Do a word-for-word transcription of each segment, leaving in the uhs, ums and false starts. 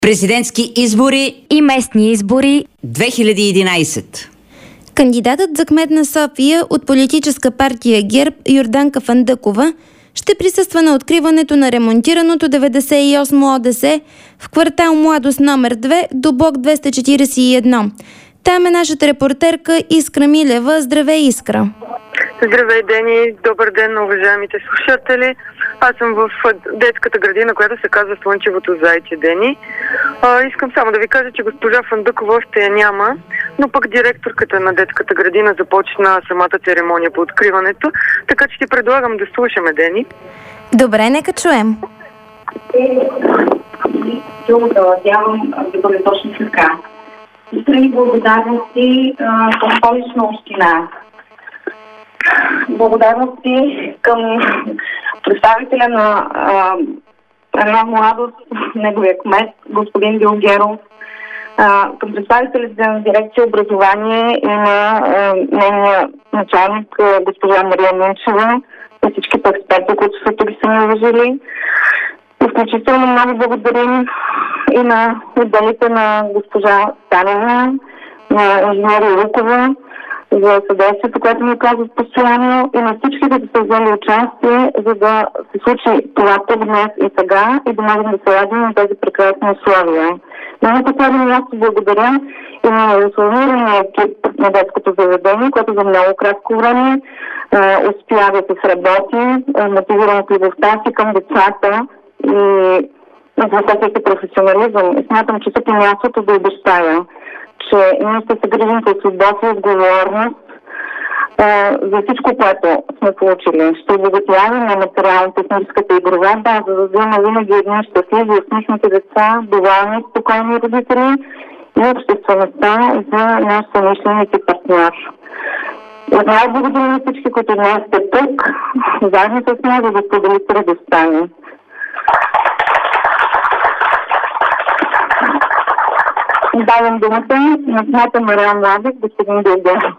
Президентски избори и местни избори две хиляди и единадесет. Кандидатът за кмет на София от политическа партия ГЕРБ Йорданка Фандъкова ще присъства на откриването на ремонтираното деветдесет и осмо ОДС в квартал Младост номер две до блок двеста четиридесет и едно. Там е нашата репортерка Искра Милева. Здравей, Искра! Здравей, Дени! Добър ден на уважаемите слушатели! Аз съм в детската градина, която се казва Слънчевото зайче, Дени. А, искам само да ви кажа, че госпожа Фандъкова още я няма, но пък директорката на детската градина започна самата церемония по откриването, така че ти предлагам да слушаме, Дени. Добре, нека чуем. Силно да надявам да бъде точно така. Искрени благодарности към Столична община. Благодарности към представителя на а, една младост, неговия кмет, господин Дилгеров, а, към представителите на дирекция образование и на нейния началник, госпожа Мария Минчева, и всичките експерти, които са тук, са ни уважили. Изключително много благодарим и на отделите на госпожа Станева, на инженери Лукова, за съдействието, което ми оказват постоянно, и на всички, които са взели участие, за да се случи това тук днес и сега и да можем да се радим на тези прекрасни условия. Но на последно място благодаря и на условирания екип на детското заведение, което за много кратко време е, успя да се сработи, е, мотивиран от любовта си към децата и високия си професионализъм. И смятам, че тук е мястото да обещая, че ние ще се грижим с любов и отговорност а, за всичко, което сме получили. Ще обогатяваме материално-техническата игрова база, за да имаме винаги едни щастливи, усмихнати деца, доволни, спокойни родители и обществеността за наш съмишленик и партньор. Отново благодаря на всички, които днес сте тук, заедно с нас, за да споделите радостта ни. Давам думата на кмета на район Младост, господин Дилгеров.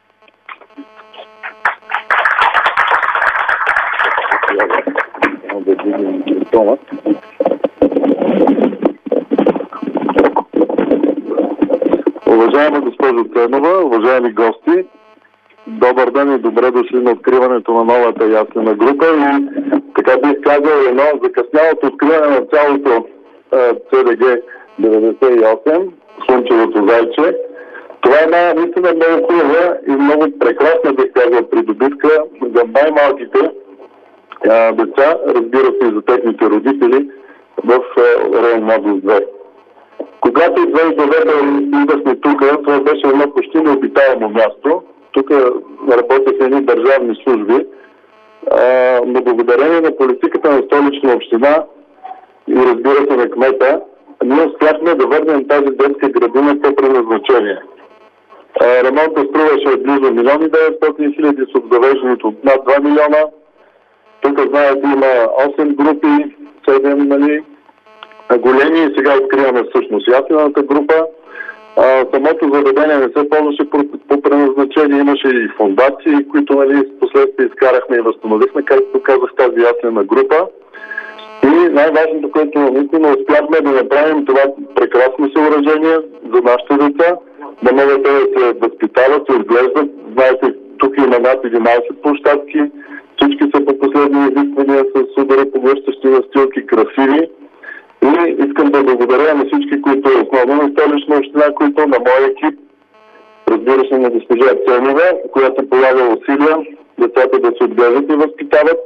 Уважаема госпожо Ценова, уважаеми гости, добър ден и добре дошли на откриването на новата яслена група и така бих казал едно закъснялото откриване на цялото ЦДГ деветдесет и осем, Слънчевото зайче. Това е една наистина много хубава и много прекрасна, бих казал, придобивка за най-малките а, деца, разбира се и за техните родители в район Младост две. Когато в две хиляди и девета идвахме тук, това беше едно почти необитаемо място. Тук работеха едни държавни служби, а, но благодарение на политиката на Столична община и разбира се на кмета, ние успяхме да върнем тази детска градина по предназначение. Ремонтът струваше близо милион и деветстотин хиляди с обзавеждането от над два милиона. Тук, знаете, има осем групи, седем, нали, големи, и сега откриваме всъщност яслената група. А, самото заведение не се ползваше по, по предназначение, имаше и фондации, които, нали, последствие изкарахме и възстановихме, както казах, тази яслена група. И най-важното, което наистина успяхме да направим това прекрасно съоръжение за нашите деца, да могат да се възпитават, се отглеждат. Знаете, тук има над единадесет площадки, всички са по последни изисквания с ударопоглъщащи настилки, красиви. И искам да благодаря на всички, които основно на Столична община, които на моя екип, разбира се на госпожа Ценова, която полага усилия децата да се отглеждат и възпитават.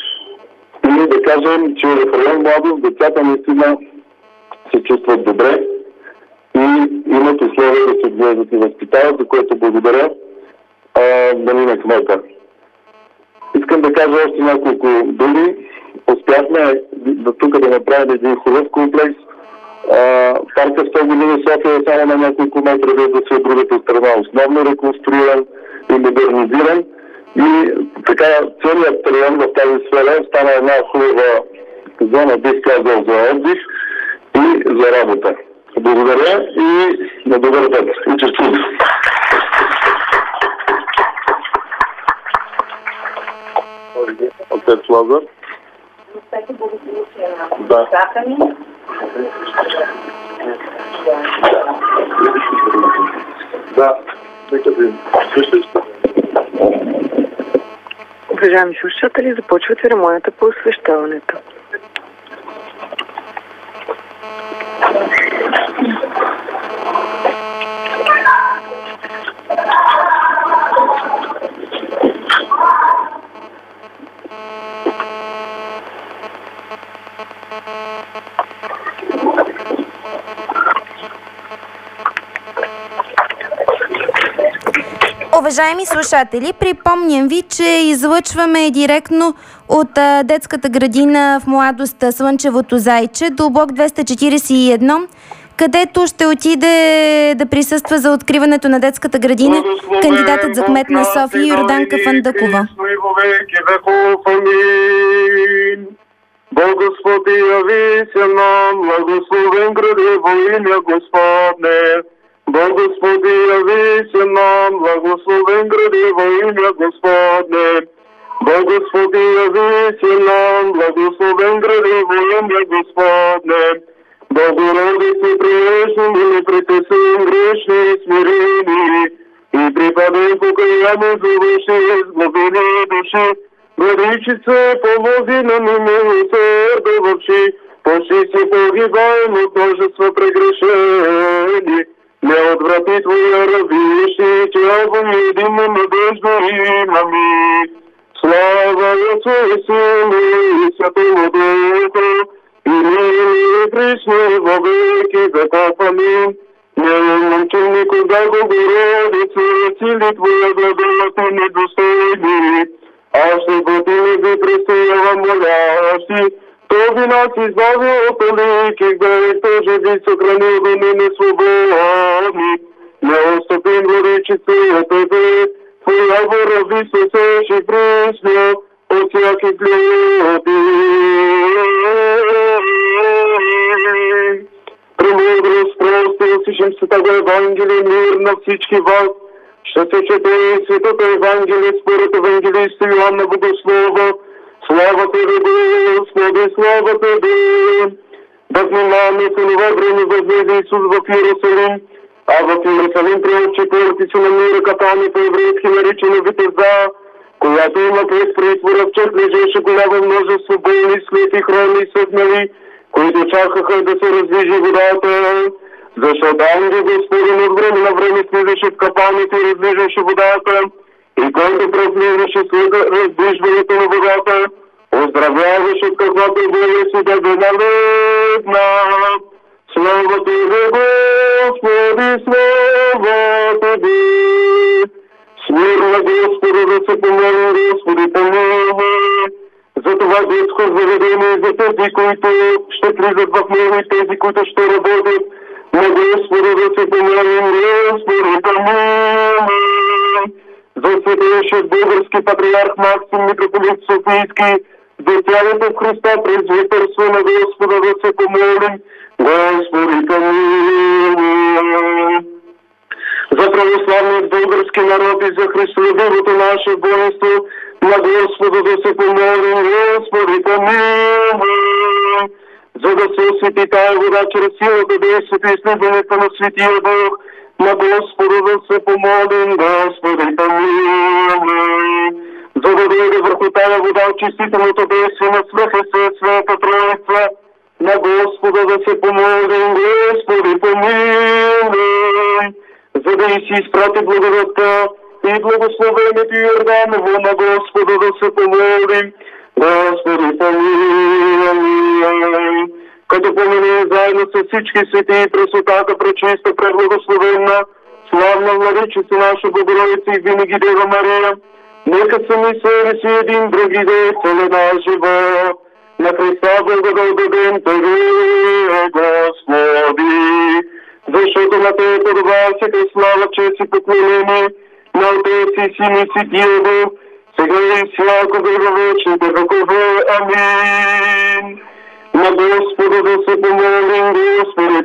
И да кажем, че в район Младост децата наистина се чувстват добре и имат условия да се отглеждат и възпитават, за което благодаря да ни на кмета. Искам да кажа още няколко думи. Успяхме да тук да направим един хубав комплекс. А, парка сто години София е само на няколко метра, да се от другата страна основно реконструиран и модернизиран. И така целият район в тази сфера стана една хубава зона, бих казал, за отдих и за работа. Благодаря и на добър ден. И честито! Отец Лазар. Благодаря на децата ми. Да, нека да им слушате. Уважаеми слушатели, започва церемонията по освещаването. Уважаеми слушатели, припомням ви, че излъчваме директно от а, детската градина в Младост Слънчевото зайче до блок двеста четиридесет и едно, където ще отиде да присъства за откриването на детската градина кандидатът за кмет на София Йорданка Фандъкова. Бог Господи, яви се нам, благословен граде во имя Господне. Бог Господи, яви се нам, благословен граде во имя Господне. Бог Господи, яви се нам, благословен граде во имя Господне. Богородице, приешни ми притесен грешни и смирени, и припадем покаяние за ваши изглобени души. Владичице, помози нам и милосърдувавши, почти си погибаем от множество прегрешени. Не отврати Твоя равиши, тяло едино надежда имаме. Слава Отцу и Сину и Святому Духу, и ныне и присно во веки веков. Аминь. Не мученику, да Богородице, сили Твоя благодати недостойни. Аз ще Богине престоявам молящи, Този нас избави от лики, да и тоже ви съхранил да не не свободни. Не отстъпим владичице от Тебе, Твоя вора височеше пресно от всяки глеби. Премудрост просто осишем Святого Евангелие, мир на всички вас. Ще се чете и Светото Евангелие според евангелиста Йоанна Богослова. Слава Тебе, Господи, слава Тебе! Да внимаваме в това време възлезе Исус в Иерусалим, а в Иерусалим пред четвърти на мира капани по-еврейски наричана Витеза, която има пред притвора в чет лежеше голямо множество болни, слепи, хроми и съднали, които чакаха да се раздвижи водата. Защото ангел Господин от време на време слизаше в капаните и раздвижваше водата, и който проследваше след раздвижването на водата, оздравяваше от каквато болест и да бе налегна. Слава Тебе, Господи, слава Тебе! Смирно, Господи, да се помолим, Господи, помилуй. За това детско заведение, за тези, които ще влизат в него и тези, които ще работят, на Господи да се помолим, Господи, помилуй. За светейшият български патриарх Максим, митрополит Софийски, за цялото в Христа презвитърство на Господа да се помолим, Господи, помилуй. За православният български народ и за христолюбивото наше воинство, на Господа да се помолим, Господи, помилуй. За да се освети тая вода чрез силата действията и изследването на Светия Дух, на Господа да се помолим, Господи, помилуй. За да дойде върху тая вода очистителното действие на Света Света Троица, на Господа да се помолим, Господи, помилуй. За да и си изпрати благодатта и благословението Йорданово, на Господа да се помолим, Господи, помилуй. Като помилуй заедно с всички свети и пресветата, пречиста, преблагословенна, славна владичица наша Богородица и винаги Дева Мария, нека сами себе си един други да целия наш живот. На Христа Бога да отдадем Тебе, Господи, защото на Тебе подобава всяка слава, чест и поклонение, на Отец и Син и Светия Дух, сега и всякога във вечните векове. Амин. На Господа да се помолим, Господи,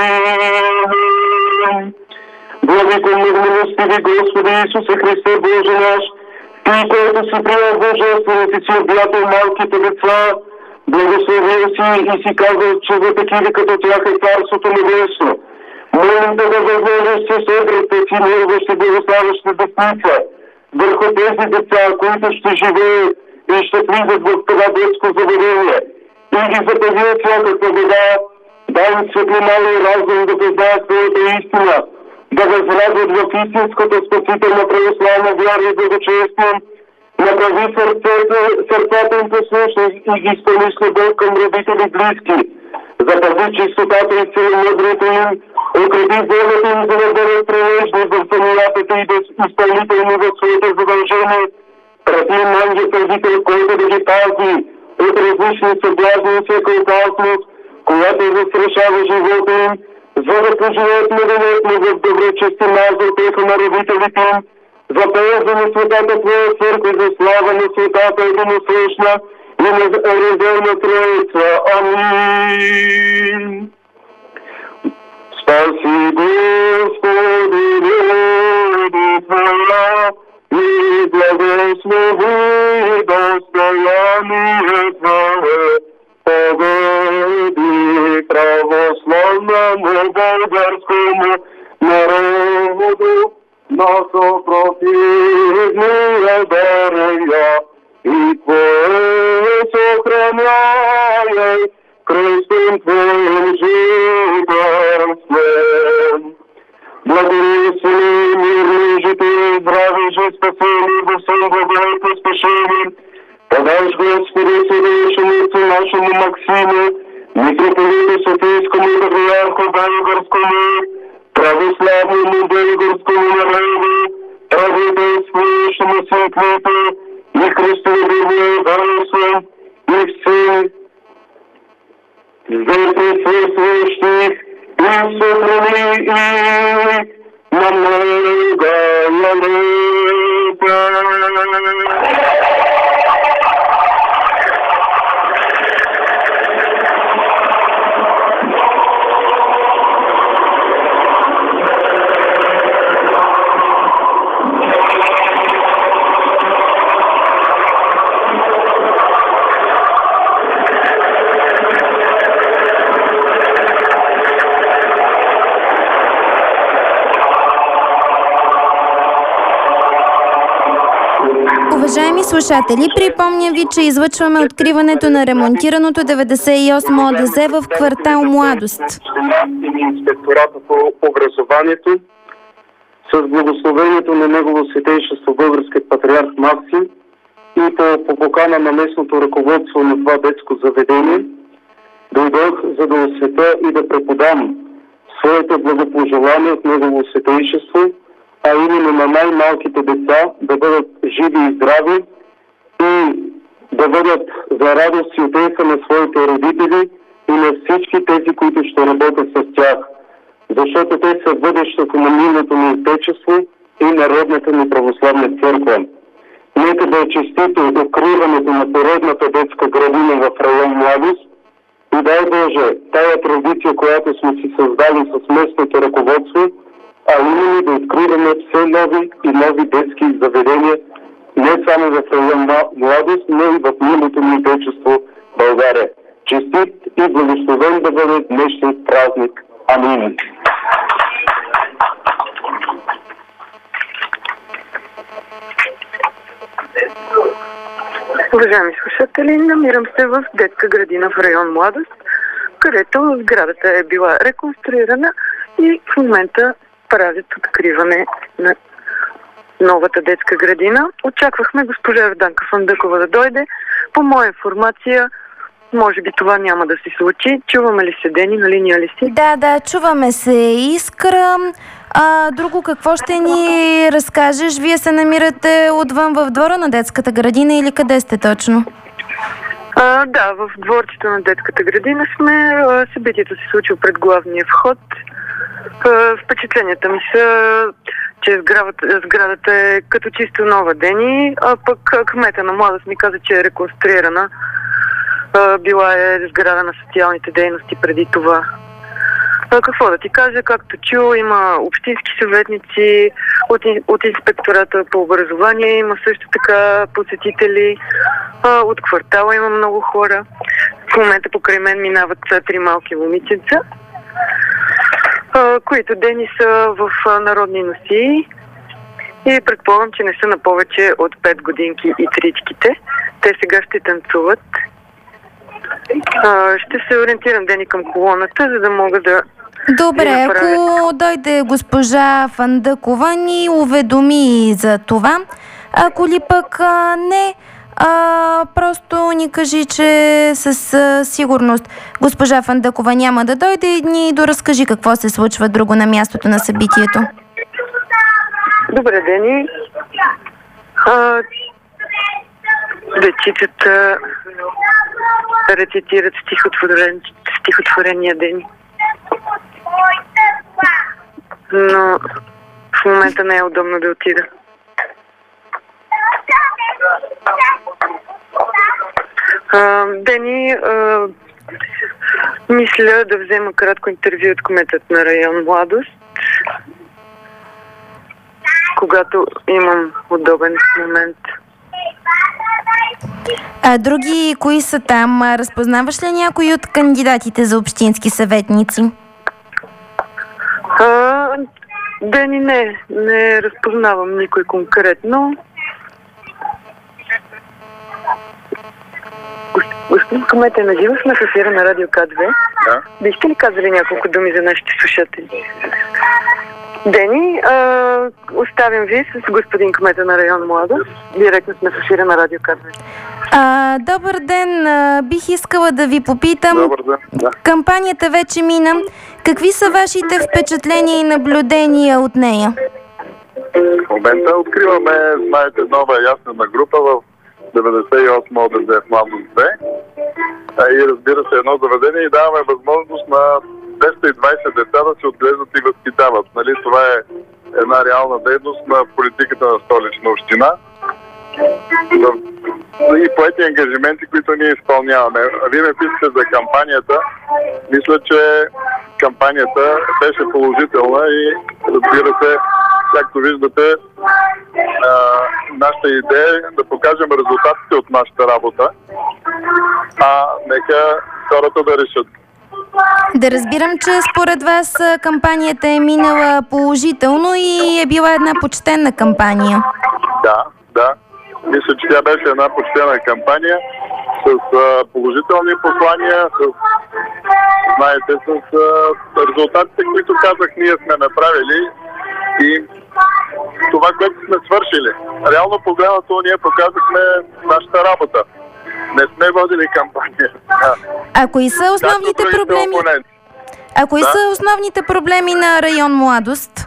помилуй. Владико милостиви Господи Исусе Христе, Боже наш, Ти, който си приел божествените си обятел малките деца, благословил си и си казал, че за такива като тях е Царството Небесно. Молим Липсата на възможности с едрата си негово благославяща десница върху тези деца, които ще живеят и ще влизат в това детско заведение. И ги запази от всякаква беда, дай им светлина и разум да познаят своята истина, да възрадят в истинската спасителна православна вяра и благочестие, направи сърцата, сърцата им послушни и ги изпълни с любов към родители близки. Запази чистотата и целомъдрието им, укрепи волята им, за да бъдат прилежни в самоятата и изпълнителни в своите задължения. Прати им ангел-първител, който да ги пази от различни съблазни и всяка опасност, която застрашава живота им, за да поживеят милолетно в доброчестина за утеха на родителите им, за полза на светата Твоя църква, за слава на светата единосъщна и на резервна Троица. Амин. Спаси, Господи, люди Твоя и благослови достояние Твое. Победи православному българскому народу, на съпротивния дария и Твое съхраняй, кръстом Твоим жителствен. Благослови мирни жители, здрави же спасени, во всем благо и поспешени. Подаш, Господи, Седешеница нашему Максиму, митрополиту Софийскому патриарху Българскому, православному българскому народу, правителствующему светлите и христолюбивое верство, и все здесь присутствующих, и сохрани их на многое лето. Уважаеми слушатели, припомня ви, че излъчваме откриването на ремонтираното деветдесет и осмо ОДЗ в квартал Младост. Инспектората по образованието с благословението на Негово Святейшество Българският патриарх Максим и по, по покана на местното ръководство на това детско заведение дойдох, за да осветя и да преподам своите благопожелания от Негово Святейшество, а именно на най-малките деца да бъдат живи и здрави и да бъдат за радост и утеха на своите родители и на всички тези, които ще работят с тях. Защото те са бъдещето на милното ни Отечество и народната ни православна църква. Нека да е честито откриването на поредната детска градина в район Младост и дай Боже, тая традиция, която сме си създали с местното ръководство, а именно да откриваме все нови и нови детски заведения, не само в район Младост, но и в милото ни Отечество България. Честит и благословен да бъде днешният празник. Амин. Уважаеми слушатели, намирам се в детска градина в район Младост, където сградата е била реконструирана и в момента правят откриване на новата детска градина. Очаквахме госпожа Йорданка Фандъкова да дойде. По моя информация, може би това няма да се случи. Чуваме ли се, Дени? На линия ли си? Да, да, чуваме се, Искра. А друго какво ще ни разкажеш? Вие се намирате отвън в двора на детската градина или къде сте точно? А, да, в дворчето на детската градина сме. Събитието се случило пред главния вход. Впечатленията ми са, че сградата, сградата е като чисто нова, Дени, а пък кмета на Младост ми каза, че е реконструирана. Била е сграда на социалните дейности преди това. Какво да ти кажа, както чу, има общински съветници от, от инспектората по образование, има също така посетители, от квартала има много хора. В момента покрай мен минават три малки момиченца. които Дени са в а, народни носии и предполагам, че не са на повече от пет годинки и тричките. Те сега ще танцуват. А, ще се ориентирам, Дени, към колоната, за да мога да... Добре, ако дойде госпожа Фандъкова, ни уведоми за това. Ако ли пък а, не, а, просто ни кажи, че с а, сигурност госпожа Фандъкова няма да дойде и ни доразкажи какво се случва друго на мястото на събитието. Добре, Дени. А, дечицата рецитират стихотворен, стихотворения, Дени. Но в момента не е удобно да отида. А, Дени, а, мисля да взема кратко интервю от кметът на район Младост, когато имам удобен момент. А други, кои са там? Разпознаваш ли някой от кандидатите за общински съветници? А, Дени, не, не разпознавам никой конкретно. Господин Комет, е наживо сме в ефира на Радио К две. Да. Бихте ли казали няколко думи за нашите слушатели? Дени, а, оставям ви с господин Кмета на район Младост. Директно сме в ефира на Радио К две. А, добър ден, а, бих искала да ви попитам. Добър ден, да. Кампанията вече мина. Какви са вашите впечатления и наблюдения от нея? В момента откриваме, знаете, нова ясна група в деветдесет и осмо ОДЗ в Младост две. И разбира се, едно заведение и даваме възможност на двеста и двадесет деца да се отглеждат и възпитават. Нали, това е една реална дейност на политиката на Столична община и поети ангажименти, които ние изпълняваме. А вие ме питате за кампанията. Мисля, че кампанията беше положителна и разбира се, както виждате, а, нашата идея е да покажем резултатите от нашата работа, а нека хората да решат. Да разбирам, че според вас кампанията е минала положително и е била една почтена кампания. Да, да. Мисля, че тя беше една почтена кампания с а, положителни послания, с, знаете, с а, резултатите, които казах, ние сме направили и това, което сме свършили. Реално погледнато ние показахме нашата работа. Не сме водили кампания. А кои са основните проблеми? А кои да? са основните проблеми на район Младост?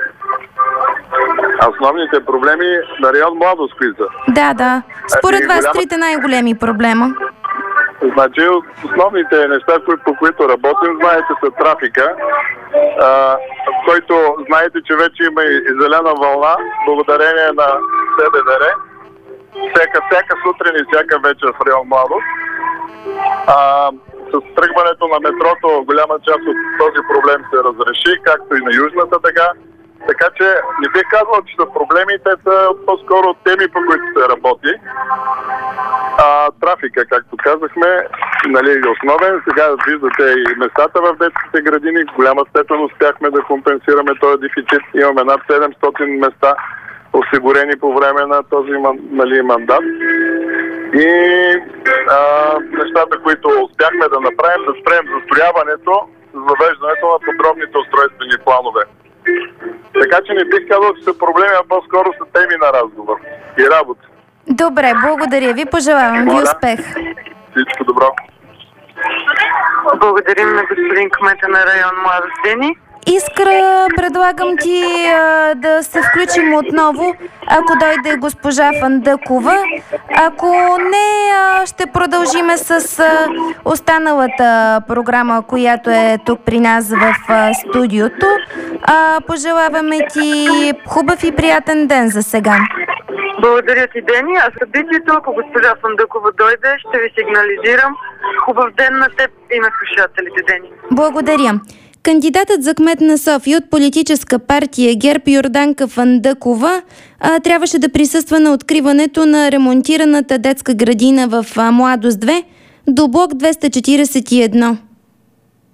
А основните проблеми на район Младост, кои са? Да, да. Според а, вас голяма... трите най-големи проблема? Значи, основните неща, по които работим, знаете, са трафика, а, който знаете, че вече има и зелена вълна, благодарение на СДВР. Всяка, всяка сутрин и всяка вечер в район Младост. А, с тръгването на метрото голяма част от този проблем се разреши, както и на южната тъга. Така че не бих казал, че са проблеми, те са по-скоро теми, по които се работи. А, трафика, както казахме, нали, е основен. Сега виждате и местата в детските градини. В голяма степен успяхме да компенсираме този дефицит. Имаме над седемстотин места осигурени по време на този, нали, мандат. И а, нещата, които успяхме да направим, да спрем застрояването с въвеждането на подробните устройствени планове. Така че не бих казал, че са проблеми, а по-скоро са теми на разговор и работа. Добре, благодаря ви, пожелавам ви успех. Всичко добро. Благодарим на господин кмета на район Младост, Дени. Искра, предлагам ти а, да се включим отново, ако дойде госпожа Фандъкова. Ако не, а, ще продължиме с а, останалата програма, която е тук при нас в а, студиото. А, пожелаваме ти хубав и приятен ден за сега. Благодаря ти, Дени. А събитието, ако госпожа Фандъкова дойде, ще ви сигнализирам. Хубав ден на теб и на слушателите, Дени. Благодаря. Кандидатът за кмет на София от политическа партия ГЕРБ Йорданка Фандъкова а, трябваше да присъства на откриването на ремонтираната детска градина в а, Младост две до блок двеста четиридесет и едно.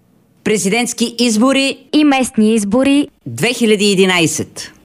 Президентски избори и местни избори две хиляди и единайсет.